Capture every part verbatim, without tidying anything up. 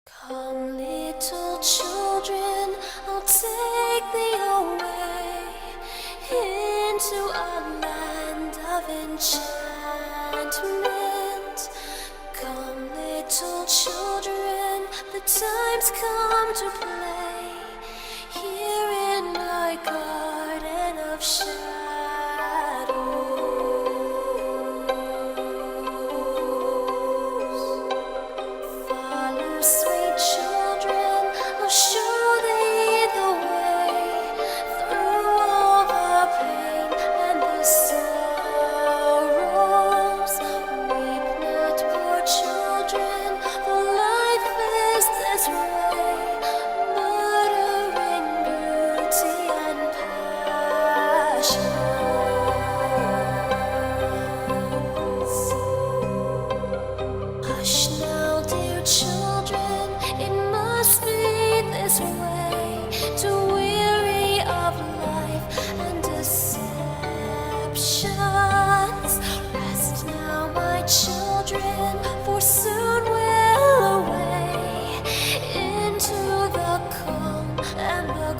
Come, little children, I'll take thee away into a land of enchantment. Come, little children, the time's come to play here in my garden of shadows. Follow, sweet children, I'll show thee the way through all the pain and the sorrows. Weep not, poor children, for life is this way, murdering beauty and passion. Hush now, dear children, it must be this way, to weary of life and deceptions. Rest now, my children, for soon we'll away into the calm and the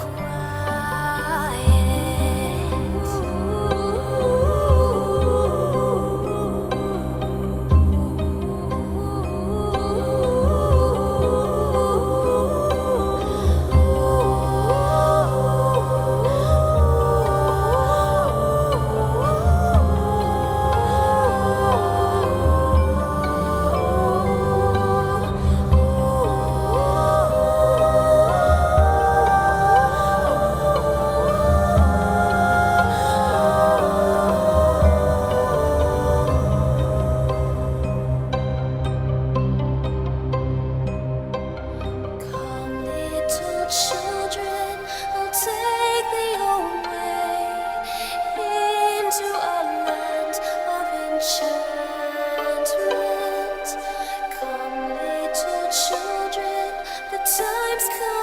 Come, little children, I'll take thee away into a land of enchantment. Come, little children, the time's come.